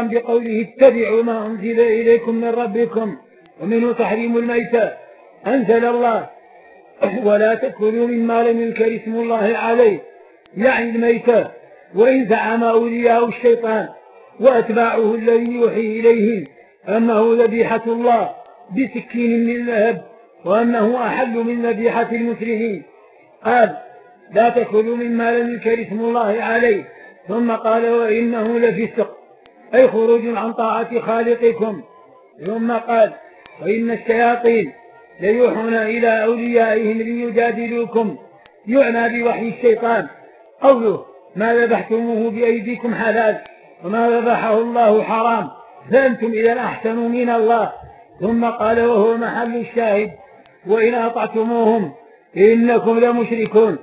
بقوله اتبعوا ما أنزل إليكم من ربكم، ومنه تحريم الميتة. أنزل الله ولا تأكلوا مما لم يذكر اسم الله عليه، يعني الميتة. وإن زعم أولياء الشيطان وأتباعه الذي يوحي إليهم أنه ذبيحة الله بسكين من ذهب، وأنه أحل من ذبيحة المسلمين، قال لا تأكلوا مما لم يذكر اسم الله عليه، ثم قال وإنه لفسق، أي خروج عن طاعة خالقكم. ثم قال وإن الشياطين ليوحون إلى أوليائهم ليجادلوكم، يعنى بوحي الشيطان قوله ما ذبحتموه بأيديكم حلال، وما ذبحه الله حرام، فأنتم إذا أحسنوا من الله. ثم قال وهو محل الشاهد وإن أطعتموهم إنكم لمشركون.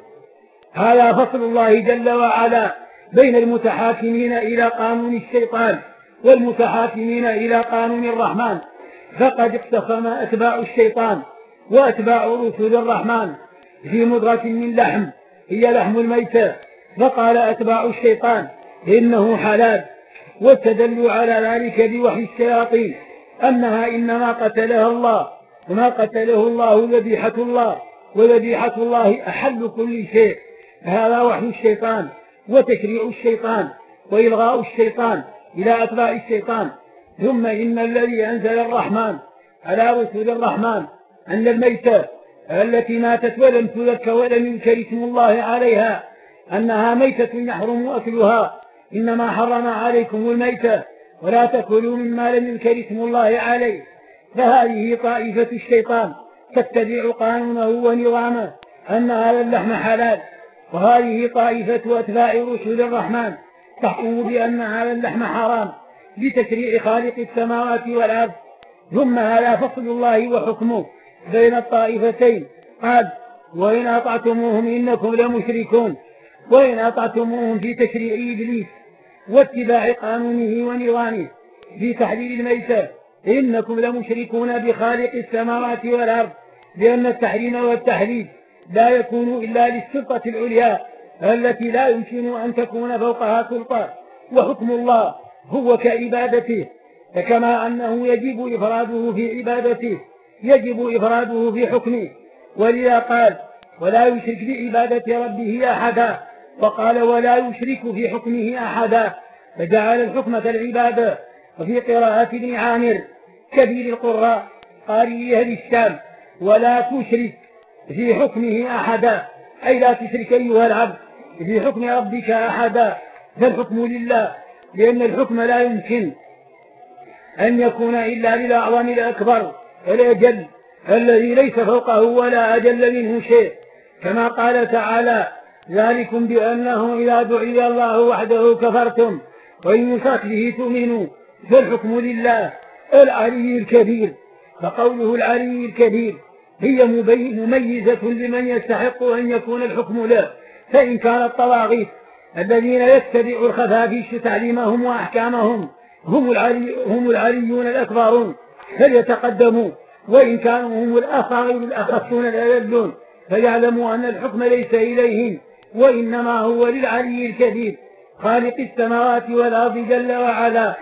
هذا فصل الله جل وعلا بين المتحاكمين إلى قانون الشيطان والمتحاكمين إلى قانون الرحمن. فقد اقتسم أتباع الشيطان وأتباع رسل الرحمن في مضغة من لحم هي لحم الميتة، فقال أتباع الشيطان إنه حلال، واستدلوا على ذلك بوحي الشياطين أنها إنما قتلها الله، وما قتله الله ذبيحة الله، وذبيحة الله أحل كل شيء. هذا وحي الشيطان وتشريع الشيطان وإلغاء الشيطان إلى أتباع الشيطان. ثم إن الذي أنزل الرحمن على رسول الرحمن أن الميتة التي ماتت ولم تذك ولم يذكر اسم الله عليها أنها ميتة يحرم أكلها، إنما حرم عليكم الميتة ولا تأكلوا مما لم يذكر اسم الله عليه. فهذه طائفة الشيطان تتبع قانونه ونظامه أن هذا اللحم حلال، وهذه طائفة أتباع رسل الرحمن تحكم بأن هذا اللحم حرام بتشريع خالق السماوات والأرض. ثم هذا فصل الله وحكمه بين الطائفتين. قال وإن أطعتموهم إنكم لمشركون، وإن أطعتموهم في تشريع إبليس واتباع قانونه ونظامه في تحليل الميتة إنكم لمشركون بخالق السماوات والأرض، لأن التحريم والتحليل لا يكون إلا للسلطة العليا التي لا يمكن أن تكون فوقها سلطة، وحكم الله هو كعبادته، فكما أنه يجب إفراده في عبادته يجب إفراده في حكمه. ولذا قال ولا يشرك بعبادة ربه أحدا، وقال ولا يشرك في حكمه أحدا، فجعل الحكمة العبادة. وفي قراءة ابن عامر كبير القراء قارئ أهل الشام ولا تشرك في حكمه أحدا، أي لا تشرك أيها العبد في حكم ربك أحدا، فالحكم لله، لأن الحكم لا يمكن أن يكون إلا للأعظم الأكبر الأجل الذي ليس فوقه ولا أجل منه شيء، كما قال تعالى ذلكم بأنه إذا دعي الله وحده كفرتم وإن يشرك به تؤمنوا. فالحكم لله العلي الكبير، فقوله العلي الكبير هي مميزة لمن يستحق أن يكون الحكم له. فإن كان الطواغيت الذين يتبعوا الخفافيش تعليمهم وأحكامهم هم العليون الأكبرون فليتقدموا، وإن كانوا هم الأصاغر الأخصون الأذلون فليعلموا أن الحكم ليس إليهم وإنما هو للعلي الكبير خالق السماوات والأرض جل وعلا.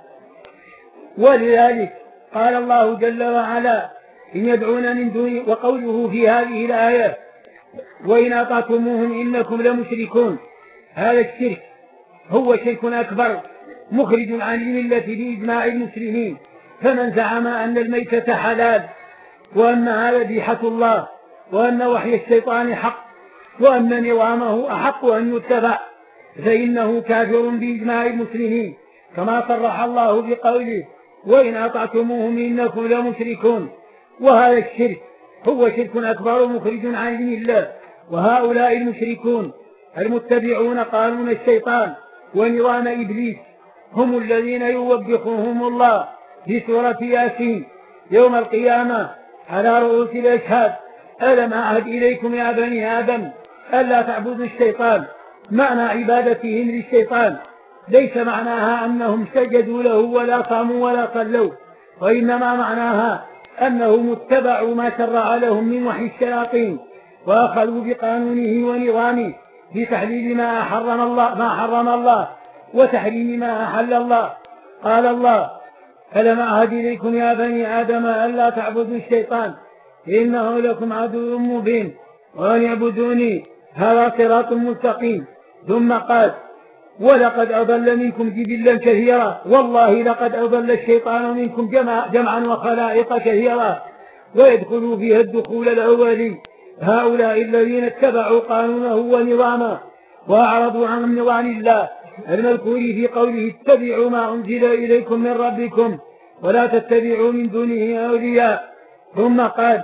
ولذلك قال الله جل وعلا إن يدعون من دونه، وقوله في هذه الآية وإن أطعتموهم إنكم لمشركون، هذا الشرك هو شرك أكبر مخرج عن الملة بإجماع المسلمين. فمن زعم أن الميتة حلال وأنها ذبيحة الله وأن وحي الشيطان حق وأن نظامه أحق أن يتبع فإنه كافر بإجماع المسلمين، كما صرح الله بقوله وإن أطعتموهم إنكم لمشركون. وهذا الشرك هو شرك أكبر مخرج عن الملة. وهؤلاء المشركون المتبعون قانون الشيطان ونظام إبليس هم الذين يوبخهم الله في سورة ياسين يوم القيامة على رؤوس الأشهاد ألم أعهد إليكم يا بني آدم ألا تعبدوا الشيطان. معنى عبادتهم للشيطان ليس معناها أنهم سجدوا له ولا صاموا ولا صلوا، وإنما معناها أنهم اتبعوا ما شرع لهم من وحي الشياطين وأخذوا بقانونه ونظامه في تحليل ما حرم الله وتحريم ما أحل الله. قال الله: ألم أعهد إليكم يا بني آدم ألا تعبدوا الشيطان إنه لكم عدو مبين وأن اعبدوني هذا صراط مستقيم. ثم قال: ولقد أضل منكم جبلا كثيرا والله لقد أضل الشيطان منكم جمعا وخلائق كثيرا ويدخلوا فيها الدخول الأولي هؤلاء الذين اتبعوا قانونه ونظامه وأعرضوا عن نظام الله المذكور في قوله: اتبعوا ما أنزل إليكم من ربكم ولا تتبعوا من دونه أولياء. ثم قال: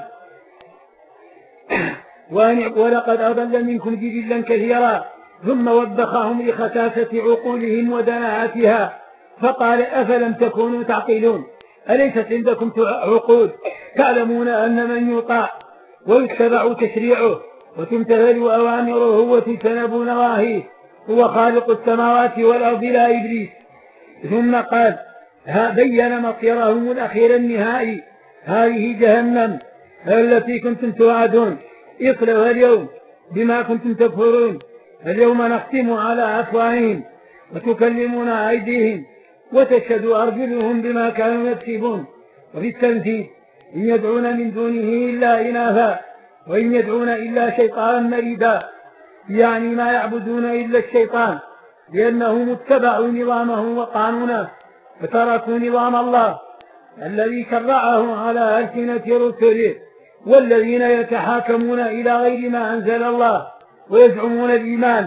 ولقد أضل منكم جبلا كثيرا، ثم وبخهم لخساسة عقولهم ودناءتها فقال: أفلم تكونوا تعقلون؟ أليست عندكم عقول تعلمون أن من يطاع ويتبع تشريعه وتمتثل أوامره وتجتنب نواهيه هو خالق السماوات والأرض لا إبليس. ثم قال: بين مصيرهم الأخير النهائي هذه جهنم التي كنتم توعدون اصلوها اليوم بما كنتم تكفرون. اليوم نختم على أفواههم وتكلمنا أيديهم وتشهد أرجلهم بما كانوا يكسبون. وفي التنفيذ: إن يدعون من دونه إلا إناثا وإن يدعون إلا شيطانا مريدا، يعني ما يعبدون إلا الشيطان لأنهم اتبعوا نظامه وقانونه فتركوا نظام الله الذي شرعه على ألسنة رسله والذين يتحاكمون إلى غير ما أنزل الله ويزعمون الإيمان.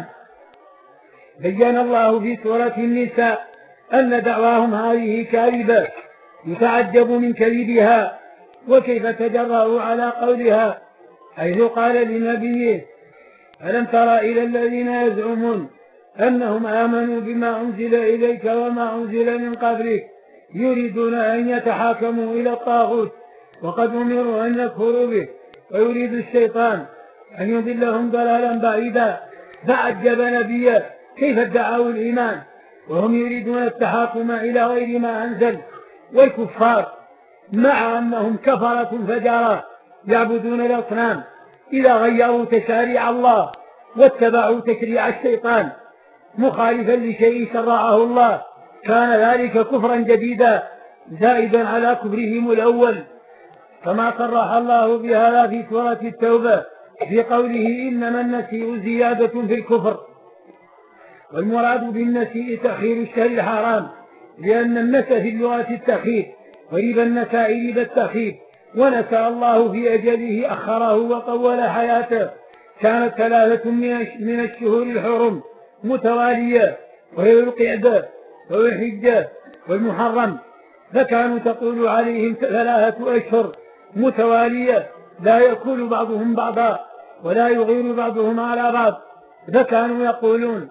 بين الله في سورة النساء أن دعواهم هذه كاذبة يتعجب من كذبها وكيف تجرأوا على قولها حيث قال لنبيه: ألم تر إلى الذين يزعمون أنهم آمنوا بما أنزل إليك وما أنزل من قبلك يريدون أن يتحاكموا إلى الطاغوت وقد أمروا أن يكفروا به ويريد الشيطان أن يضلهم ضلالا بعيدا. فعجب نبيه كيف ادعوا الإيمان وهم يريدون التحاكم إلى غير ما أنزل، والكفار مع أنهم كفرة فجرة يعبدون الأصنام إذا غيروا تشاريع الله واتبعوا تشريع الشيطان مخالفا لشيء شرعه الله كان ذلك كفرا جديدا زائدا على كفرهم الأول، كما صرح الله بهذا في سورة التوبة في قوله: إنما النسيء زيادة في الكفر. والمراد بالنسيء تأخير الشهر الحرام، لأن النسى في اللغة التأخير، وربا النساء ربا التأخير، ونسى الله في أجله أخره وطول حياته. كانت 3 من الشهور الحرم متوالية وهي القعدة والحجة والمحرم، فكانوا تطول عليهم 3 أشهر متوالية لا يأكل بعضهم بعضا ولا يغير بعضهم على بعض، فكانوا يقولون: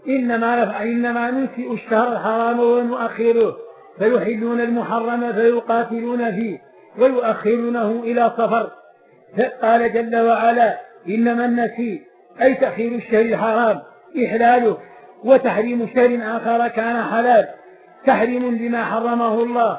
إنما ننسئ الشهر الحرام ونؤخره، فيحلون المحرم فيقاتلون فيه ويؤخرونه إلى صفر. قال جل وعلا: إنما النسيء أي تأخير الشهر الحرام إحلاله وتحريم شهر آخر كان حلال، تحريم لما حرمه الله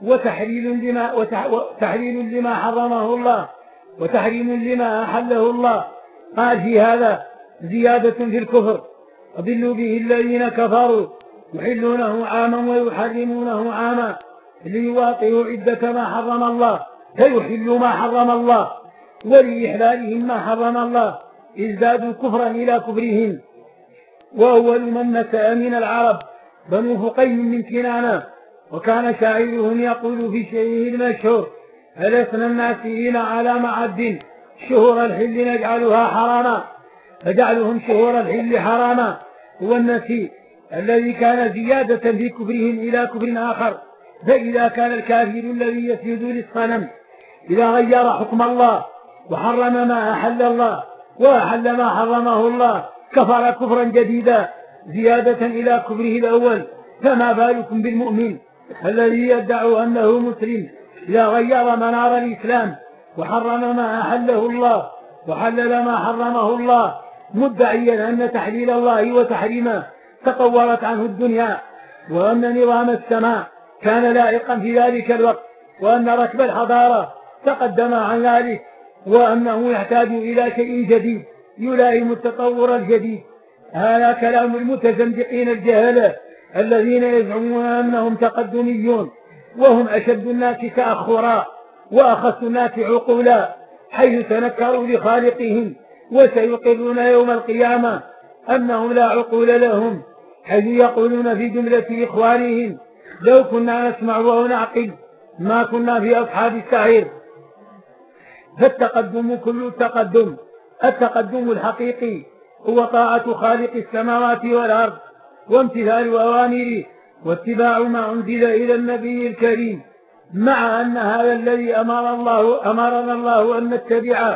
وتحليل لما حرمه الله وتحريم لما أحله الله. قال في هذا زيادة في الكفر: أضلوا به الذين كفروا يحلونه عاما ويحرمونه عاما ليواطئوا عدة ما حرم الله فيحلوا ما حرم الله، ولإحلالهم ما حرم الله ازدادوا كفرا إلى كفرهم. وأول من نسأ من العرب بنو فقيم من كنانة، وكان شاعرهم يقول في شعره المشهور: ألسنا الناسين على معد شهور الحل نجعلها حراما، فجعلهم شهور الحل حراما هو النسيء الذي كان زيادة في كفرهم إلى كفر آخر. فإذا كان الكافر الذي يسجد للصنم إذا غير حكم الله وحرم ما أحل الله وأحل ما حرمه الله كفر كفرا جديدا زيادة إلى كفره الأول، فما بالكم بالمؤمن الذي يدعي أنه مسلم إذا غير منار الإسلام وحرم ما أحله الله وحلل ما حرمه الله مدعيا أن تحليل الله وتحريمه تطورت عنه الدنيا، وأن نظام السماء كان لائقا في ذلك الوقت، وأن ركب الحضارة تقدم عن ذلك، وأنه يحتاج إلى شيء جديد يلائم التطور الجديد. هذا كلام المتزندقين الجهلة الذين يزعمون أنهم تقدميون وهم أشد الناس تأخرا وأخص الناس عقولا، حيث تنكروا لخالقهم، وسيقرون يوم القيامة أنهم لا عقول لهم، حيث يقولون في جملة إخوانهم: لو كنا نسمع ونعقل ما كنا في أصحاب السعير. فالتقدم كل التقدم، التقدم الحقيقي هو طاعة خالق السماوات والأرض وامتثال أوامره واتباع ما أنزل إلى النبي الكريم، مع أن هذا الذي أمرنا الله أن نتبعه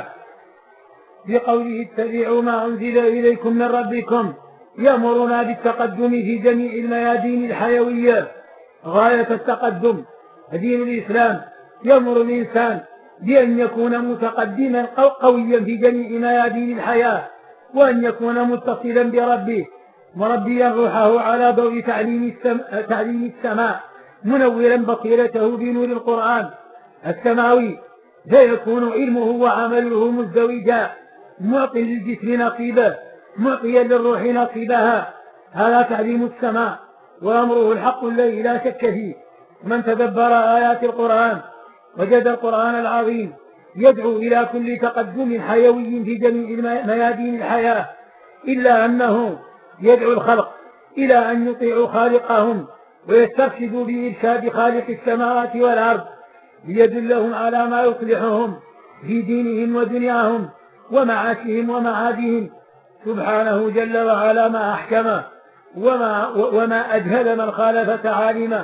بقوله: اتبعوا ما أنزل إليكم من ربكم، يأمرنا بالتقدم في جميع الميادين الحيوية غاية التقدم. دين الإسلام يأمر الإنسان بأن يكون متقدما قويا في جميع ميادين الحياة، وأن يكون متصلا بربه مربيا روحه على ضوء تعليم السماء، منورا بصيرته بنور القرآن السماوي، فيكون علمه وعمله مزدوجا، معطي للجسم نصيبه معطيا للروح نصيبها. هذا تعليم السماء وأمره الحق الذي لا شك فيه. من تدبر آيات القرآن وجد القرآن العظيم يدعو إلى كل تقدم حيوي في جميع ميادين الحياة، إلا أنه يدعو الخلق إلى أن يطيعوا خالقهم ويسترشدوا بإرشاد خالق السماوات والأرض، ليدلهم على ما يصلحهم في دينهم ودنياهم ومعاشهم ومعادهم. سبحانه جل وعلا ما أحكمه وما أجهل من خالف تعاليمه،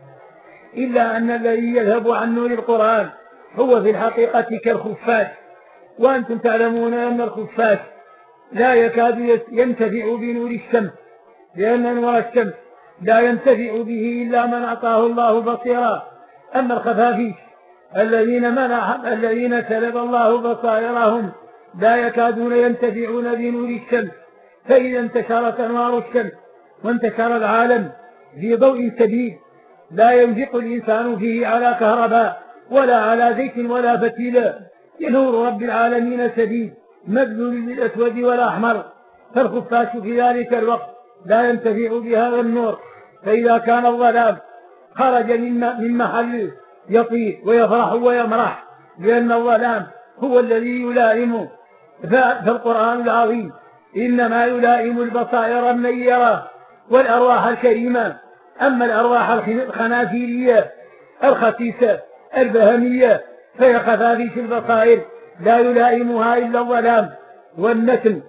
إلا أن الذي يذهب عن نور القرآن هو في الحقيقة كالخفاش، وأنتم تعلمون أن الخفاش لا يكاد ينتفع بنور الشمس، لأن نور الشمس لا ينتفع به إلا من أعطاه الله بصيرا. أما الخفافيش الذين سلب الله بصائرهم لا يكادون ينتفعون بنور الشمس، فإذا انتشرت أنوار الشمس وانتشر العالم في ضوء شديد لا ينفق الإنسان فيه على كهرباء ولا على زيت ولا فتيلة، نور رب العالمين شديد مبذول للأسود والأحمر، فالخفاش في ذلك الوقت لا ينتفع بهذا النور. فإذا كان الظلام خرج من محله يطير ويفرح ويمرح، لأن الظلام هو الذي يلائمه. فالقرآن العظيم إنما يلائم البصائر المنيرة والأرواح الكريمة. أما الأرواح الخنازيرية الخسيسة البهمية فهي خفافيش البصائر، لا يلائمها إلا الظلام والنتم،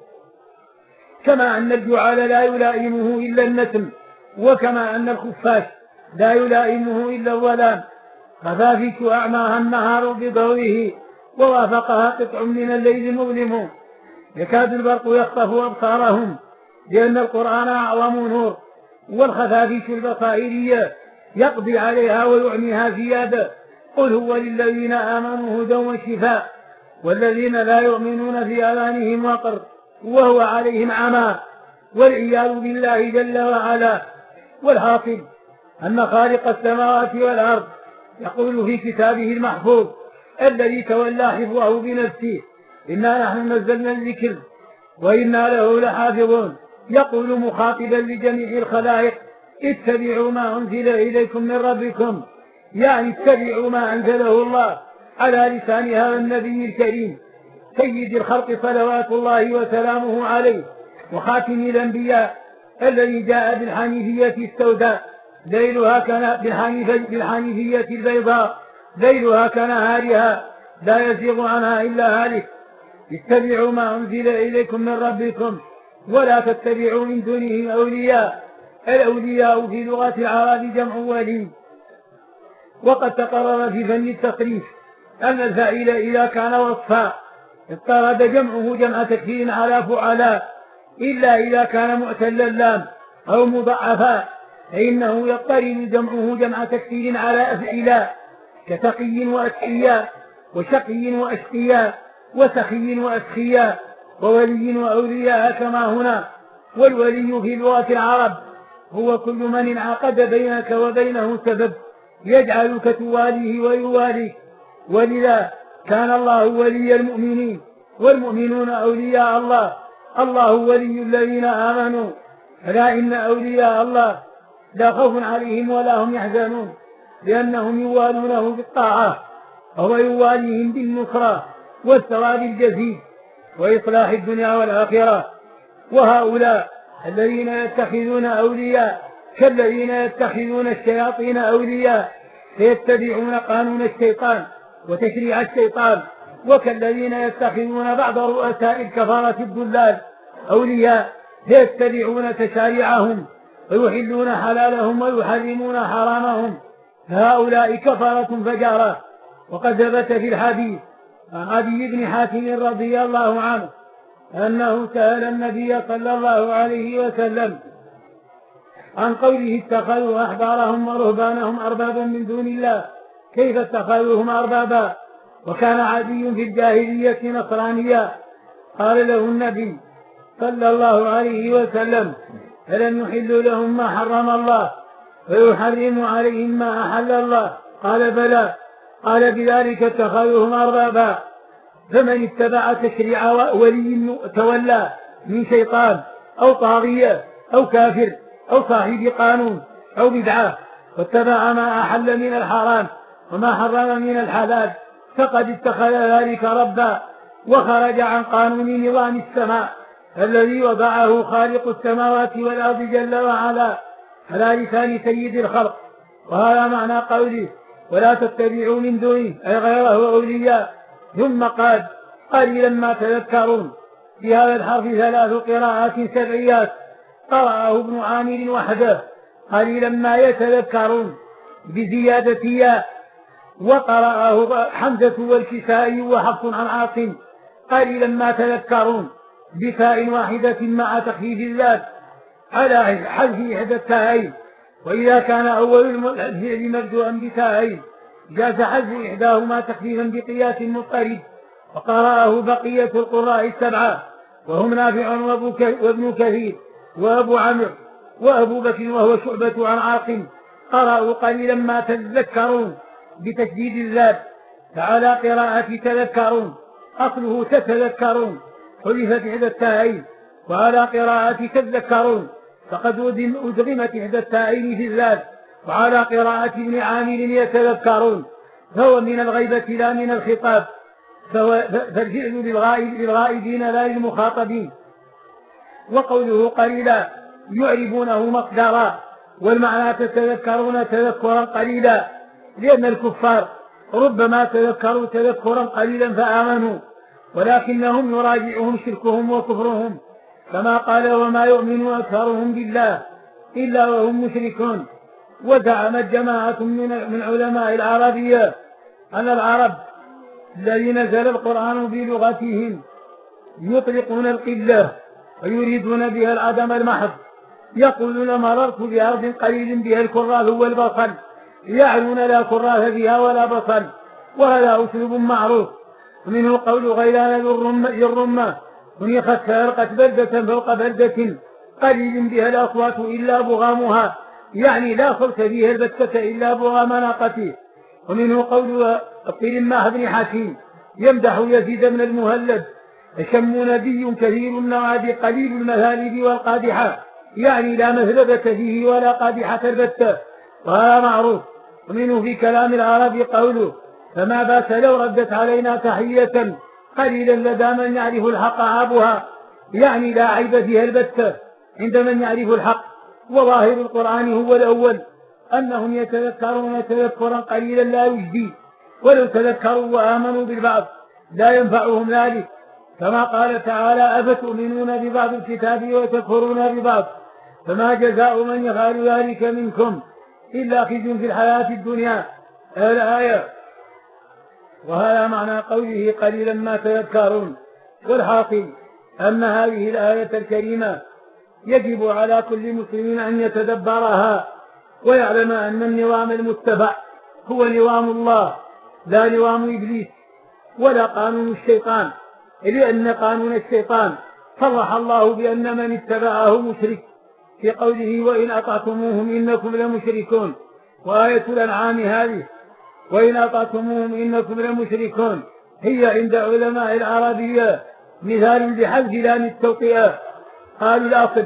كما أن الجعال لا يلائمه إلا النتم، وكما أن الخفاش لا يلائمه إلا الظلام. خفافيش أعماها النهار بضوئه ووافقها قطع من الليل مظلم، يكاد البرق يخطف أبصارهم، لأن القرآن أعظم نور، والخفافيش البصائرية يقضي عليها ويعميها زيادة. قل هو للذين آمنوا هدى وشفاء، والذين لا يؤمنون في آذانهم وقر وهو عليهم عمى، والعياذ بالله جل وعلا. والحاصل أن خالق السماوات والأرض يقول في كتابه المحفوظ الذي تولى حفظه بنفسه: إنا نحن نزلنا الذكر وإنا له لحافظون، يقول مخاطبا لجميع الخلائق: اتبعوا ما أنزل إليكم من ربكم، يعني اتبعوا ما أنزله الله على لسان هذا النبي الكريم سيد الخلق صلوات الله وسلامه عليه، وخاتم الأنبياء، الذي جاء بالحنيفية السوداء ليلها بالحنيفية البيضاء ليلها كنهارها لا يزيغ عنها إلا هالك. اتبعوا ما أنزل إليكم من ربكم ولا تتبعوا من دونه أولياء. الأولياء في لغة العرب جمع ولي، وقد تقرر في فن التصريف أن الفاعل إذا كان وصفا اضطرد جمعه جمع تكثير على فعلاء، إلا إذا كان معتل اللام أو مضعفا فإنه يضطرد جمعه جمع تكثير على أفعلاء، كتقي وأتقياء وشقي وأشقياء وسخي وأسخياء وولي وأولياء كما هنا. والولي في لغة العرب هو كل من انعقد بينك وبينه سبب يجعلك تواليه ويواليك، ولذا كان الله ولي المؤمنين والمؤمنون أولياء الله. الله ولي الذين آمنوا، ألا إن أولياء الله لا خوف عليهم ولا هم يحزنون، لأنهم يوالونه بالطاعة وهو يواليهم بالنصرة والثواب الجزيل وإصلاح الدنيا والآخرة. وهؤلاء الذين يتخذون أولياء كالذين يتخذون الشياطين أولياء فيتبعون قانون الشيطان وتشريع الشيطان، وكالذين يتخذون بعض رؤساء الكفرة الضلال أولياء فيتبعون تشاريعهم ويحلون حلالهم ويحرمون حرامهم، فهؤلاء كفرة فجارة. وقد ثبت في الحديث عن عدي بن حاتم رضي الله عنه أنه سأل النبي صلى الله عليه وسلم عن قوله اتخذوا أحبارهم ورهبانهم أربابا من دون الله، كيف اتخذوهم أربابا وكان عدي في الجاهلية نصرانيا؟ قال له النبي صلى الله عليه وسلم ألم يحل لهم ما حرم الله ويحرم عليهم ما أحل الله؟ قال بلى. قال بذلك اتخذوهم أربابا. فمن اتبع تشريع ولي تولى من شيطان أو طاغية أو كافر أو صاحب قانون أو بدعة واتبع ما أحل من الحرام وما حرم من الحلال فقد اتخذ ذلك ربا وخرج عن قانون نظام السماء الذي وضعه خالق السماوات والأرض جل وعلا على لسان سيد الخلق. وهذا معنى قوله ولا تتبعوا من دونه أي غيره أولياء. ثم قال قليلا ما تذكرون. في هذا الحرف 3 قراءات سبعيات قرأه ابن عامر وحده قليلا ما يتذكرون بزيادة ياء، وقرأه حمزة والكسائي وحفص عن عاصم قليلا ما تذكرون بتاء واحدة مع تخفيف الذات على حذف إحدى التاءين، وإذا كان أول الفعل مبدوءا بتاءين جاز حذف إحداهما تخفيفا بقياس مضطرد. وقرأه بقية القراء السبعة وهم نافع وابن كثير وأبو عمرو وأبو بكر وهو شعبة عن عاصم قرأوا قليلا ما تذكرون بتشديد الذات. فعلى قراءة تذكرون أصله تتذكرون حذفت إحدى التاءين، وعلى قراءة تذكرون فقد أدغمت إحدى التاءين في الذات. وعلى قراءة ابن عامر يتذكرون فهو من الغيبة لا من الخطاب، فالفعل للغائبين لا للمخاطبين. وقوله قليلا يعربونه مصدرا، والمعنى تتذكرون تذكرا قليلا، لأن الكفار ربما تذكروا تذكرا قليلا فآمنوا، ولكنهم يراجعهم شركهم وكفرهم، كما قال وما يؤمن أكثرهم بالله إلا وهم مشركون. وزعمت جماعة من علماء العربية أن العرب الذين نزل القرآن بلغتهم يطلقون القلة ويريدون بها العدم المحض، يقولون مررت بأرض قليل بها الكراث والبصل، يعنون لا كراث بها ولا بصل، وهذا أسلوب معروف. ومنه قول غيلان للرمة منيخت فألقت بردة فوق بردة قليل بها الأصوات إلا بغامها، يعني لا صوت فيها البتة إلا بغام ناقته. ومنه قول الطلماح بن حكيم يمدح يزيد بن المهلب شم نبي كثير النواد قليل المثالب والقادحة، يعني لا مثلبة فيه ولا قادحة البتة، وهذا معروف. ومنه في كلام العرب قوله فما بات لو ردت علينا تحية قليلا لدى من يعرف الحق عابها، يعني لا عيب فيها البتة عند من يعرف الحق. وظاهر القرآن هو الأول أنهم يتذكرون تذكرا قليلا لا يجدي، ولو تذكروا وآمنوا بالبعض لا ينفعهم ذلك، كما قال تعالى أفتؤمنون ببعض الكتاب وتكفرون ببعض فما جزاء من يفعل ذلك منكم إلا خزي في الحياة الدنيا الآية. وهذا معنى قوله قليلا ما تذكرون. والحاصل أن هذه الآية الكريمة يجب على كل مسلم أن يتدبرها ويعلم أن النظام المتبع هو نظام الله لا نظام إبليس ولا قانون الشيطان، لأن قانون الشيطان صرح الله بأن من اتبعه مشرك في قوله وإن أطعتموهم إنكم لمشركون. وآية الأنعام هذه وإن أطعتموهم إنكم لمشركون هي عند علماء العربية مثال بحذف لام التوطئة. قالوا الأصل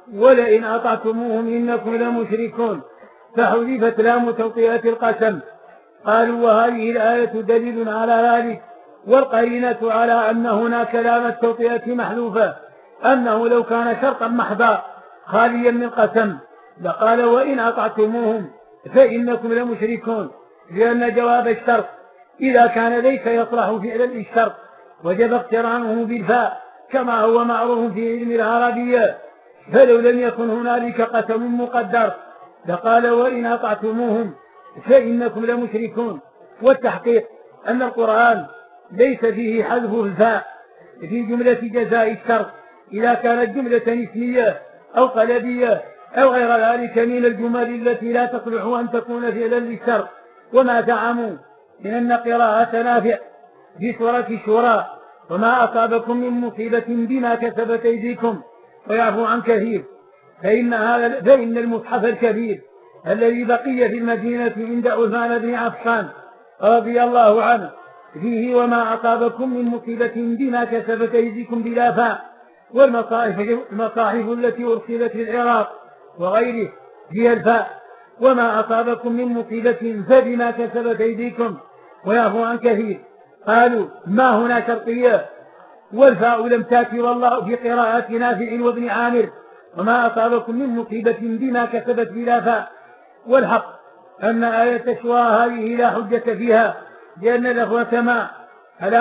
ولئن أطعتموهم إنكم لمشركون، فحذفت لام توطئة القسم. قالوا وهذه الآية دليل على ذلك، والقرينة على أن هناك لام التوطئة محذوفة، أنه لو كان شرطا محضا خاليا من قسم لقال وإن أطعتموهم فإنكم لمشركون، لأن جواب الشرط إذا كان ليس يصلح فعلا للشرط وجب اقترانه بالفاء كما هو معروف في علم العربية، فلو لم يكن هنالك قسم مقدر لقال وإن أطعتموهم فإنكم لمشركون. والتحقيق أن القرآن ليس فيه حذف الفاء في جملة جزاء الشرط إذا كانت جملة اسمية أو قلبية أو غير ذلك من الجمل التي لا تصلح أن تكون فعلا للشرط. وما زعموا من أن قراءة نافع في سورة الشورى وما أصابكم من مصيبة بما كسبت أيديكم ويعفو عن كثير، فإن المصحف الكبير الذي بقي في المدينة عند عثمان بن عفان رضي الله عنه فيه وما أصابكم من مصيبة بما كسبت أيديكم بلا فاء، والمصاحف التي أرسلت للعراق وغيره فيها الفاء وما أصابكم من مصيبة فبما كسبت أيديكم ويعفو عن كثير. قالوا ما هنا شرطية والفاء لم تأتي والله في قراءة نافع وابن عامر وما أصابكم من مصيبة بما كسبت بلا فاء. والحق أن آية الشورى هذه لا حجة فيها، لأن لفظة ما على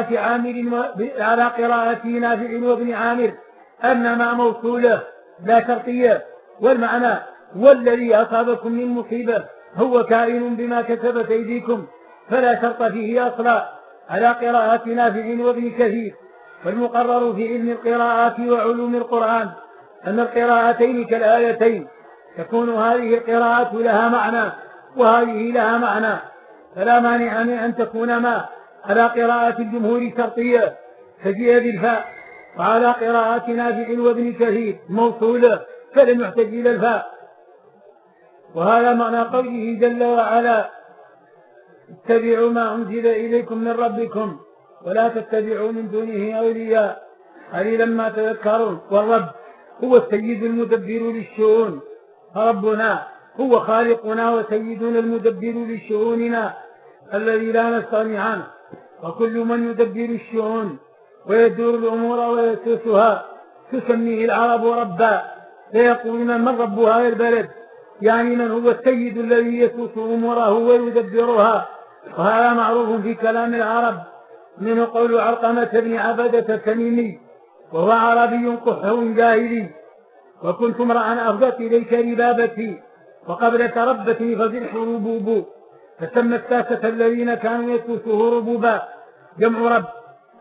قراءة نافع وابن عامر أن ما موصولة لا شرطية، والمعنى والذي أصابكم من مصيبة هو كائن بما كسبت أيديكم، فلا شرط فيه أصلا على قراءة نافع وابن كثير. والمقرر في علم القراءات وعلوم القرآن أن القراءتين كالآيتين تكون هذه القراءة لها معنى وهذه لها معنى، فلا مانع من أن تكون ما على قراءة الجمهور شرطية فجيء بالفاء، وعلى قراءة نافع وابن كثير موصولة فلم يحتج إلى الفاء. وهذا معنى قوله جل وعلا اتبعوا ما أنزل إليكم من ربكم ولا تتبعوا من دونه أولياء قليلا ما تذكرون. والرب هو السيد المدبر للشؤون، فربنا هو خالقنا وسيدنا المدبر لشؤوننا الذي لا نستغني عنه، وكل من يدبر الشؤون ويدور الأمور ويسوسها تسميه العرب ربا، فيقولون من رب هذا البلد، يعني من هو السيد الذي يسوس أموره ويدبرها. وهذا معروف في كلام العرب، منه قول علقمة بن عبدة التميمي وهو عربي قح جاهلي وكنت امرأ أفضت إليك ربابتي وقبل تربتني فزرح ربوب، فسمى الساسة الذين كانوا يسوسه ربوبا جمع رب،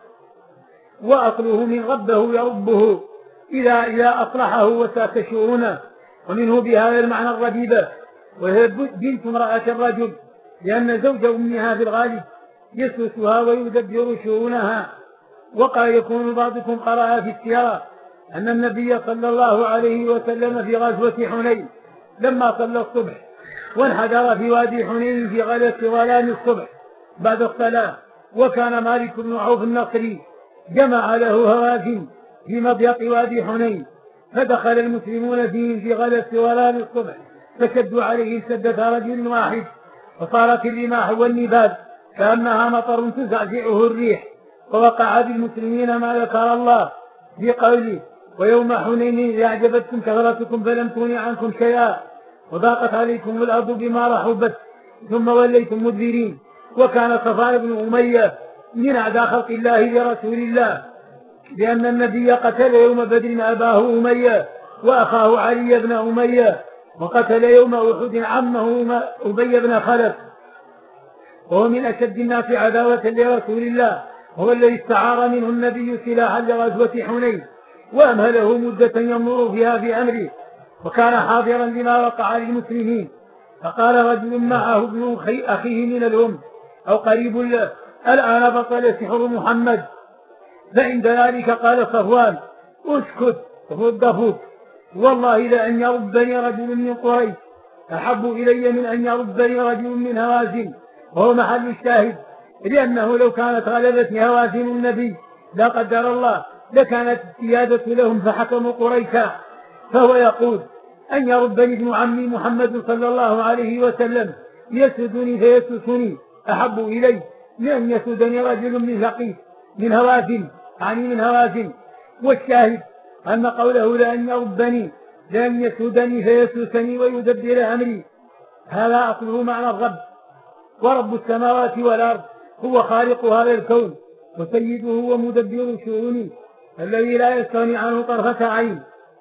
وأصله من ربه يربه إذا أصلحه وساس شؤونه، ومنه بهذا المعنى الربيبة وهي بنت امرأة الرجل، لأن زوج أمها في الغالب يسوسها ويدبر شؤونها. وقد يكون بعضكم قرأ في السيرة أن النبي صلى الله عليه وسلم في غزوة حنين لما صلى الصبح وانحدر في وادي حنين في غلة ظلام الصبح بعد الصلاة، وكان مالك بن عوف النصري جمع له هوازن في مضيق وادي حنين، فدخل المسلمون فيه في غلة ظلام الصبح فشدوا عليه سدة رجل واحد، وصارت الرماح والنبال كأنها مطر تزعزعه الريح. ووقع بالمسلمين ما ذكر الله في قوله ويوم حنين إذ أعجبتكم كثرتكم فلم تغن عنكم شيئا وضاقت عليكم الأرض بما رحبت ثم وليتم مدبرين. وكان صفوان بن أمية من أعداء خلق الله لرسول الله، لأن النبي قتل يوم بدر أباه أمية وأخاه علي بن أمية، وقتل يوم أحد عمه أبي بن خلف، وهو من أشد الناس عداوة لرسول الله، هو الذي استعار منه النبي سلاحا لغزوة حنين وأمهله مدة ينظر فيها في أمره، وكان حاضرا لما وقع للمسلمين. فقال رجل معه ابن أخيه من الأم أو قريب له الآن بطل سحر محمد. فعند ذلك قال صفوان اسكت ردفوك، والله لأن يربني رجل من قريش أحب إلي من أن يربني رجل من هوازن، وهو محل الشاهد، لأنه لو كانت غلبتني هوازن النبي لا قدر الله لكانت السيادة لهم فحكموا قريشا، فهو يقول أن يربني ابن عمي محمد صلى الله عليه وسلم يسدني فيسوسني أحب إلي من أن يسدني رجل من ثقيف من هوازن، يعني من هوازن. والشاهد أن قوله لأن يربني لأن يسودني فيسوسني ويدبر أمري، هذا أصله معنى الرب. ورب السماوات والأرض هو خالق هذا الكون وسيده ومدبر شؤونه الذي لا يستغني عنه طرفة عين.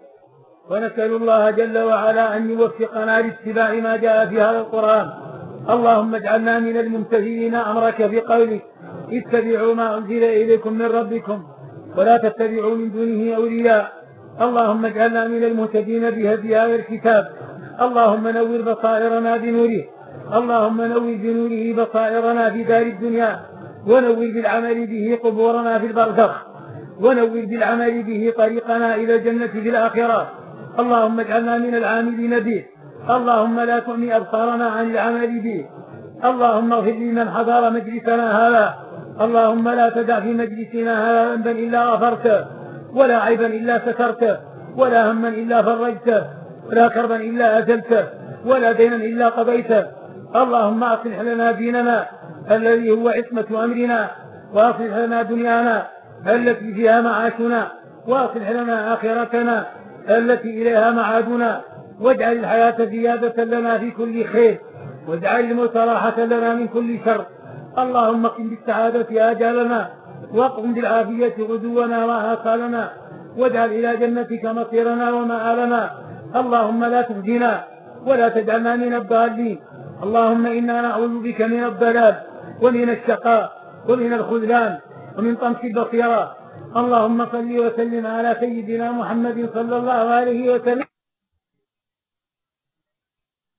ونسأل الله جل وعلا أن يوفقنا لاتباع ما جاء في هذا القرآن. اللهم اجعلنا من الممتثلين أمرك بقولك اتبعوا ما أنزل إليكم من ربكم ولا تتبعوا من دونه أولياء. اللهم اجعلنا من المهتدين بهدي هذا الكتاب. اللهم نور بصائرنا بنوره، اللهم نور بنوره بصائرنا في دار الدنيا، ونور بالعمل به قبورنا في البرزخ، ونور بالعمل به طريقنا إلى الجنة في الآخرة. اللهم اجعلنا من العاملين به. اللهم لا تعمي أبصارنا عن العمل به. اللهم اغفر لمن حضر مجلسنا هذا. اللهم لا تدع في مجلسنا هذا ذنبا إلا غفرته، ولا عيبا إلا سترته، ولا هما إلا فرجته، ولا كربا إلا أزلته، ولا دينا إلا قضيته. اللهم أصلح لنا ديننا الذي هو عصمة أمرنا، وأصلح لنا دنيانا التي فيها معاشنا، وأصلح لنا آخرتنا التي إليها معادنا. واجعل الحياة زيادة لنا في كل خير، واجعل الموت راحة لنا من كل شر. اللهم قم بالسعادة آجالنا، واقم بالعافية غدونا وآصالنا، واجعل إلى جنتك مصيرنا ومآلنا. اللهم لا تخزنا ولا تجعلنا من الضالين. اللهم إنا نعوذ بك من الضلال ومن الشقاء ومن الخذلان ومن طمس البصيرة. اللهم صل وسلم على سيدنا محمد صلى الله عليه وسلم.